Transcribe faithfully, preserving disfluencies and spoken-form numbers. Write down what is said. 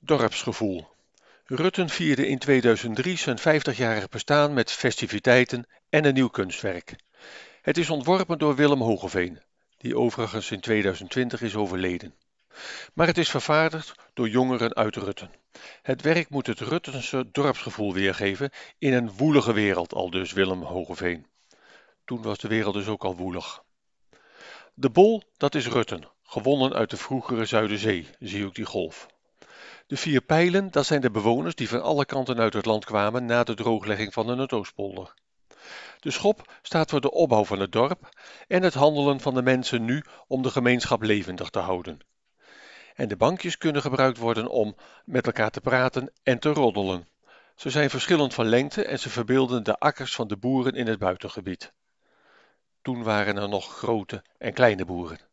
Dorpsgevoel. Rutten vierde in tweeduizend drie zijn vijftigjarig bestaan met festiviteiten en een nieuw kunstwerk. Het is ontworpen door Willem Hogeveen, die overigens in tweeduizend twintig is overleden. Maar het is vervaardigd door jongeren uit Rutten. Het werk moet het Ruttense dorpsgevoel weergeven in een woelige wereld, aldus Willem Hogeveen. Toen was de wereld dus ook al woelig. De bol, dat is Rutten, gewonnen uit de vroegere Zuiderzee, zie ook die golf. De vier pijlen, dat zijn de bewoners die van alle kanten uit het land kwamen na de drooglegging van de Noordoostpolder. De schop staat voor de opbouw van het dorp en het handelen van de mensen nu om de gemeenschap levendig te houden. En de bankjes kunnen gebruikt worden om met elkaar te praten en te roddelen. Ze zijn verschillend van lengte en ze verbeelden de akkers van de boeren in het buitengebied. Toen waren er nog grote en kleine boeren.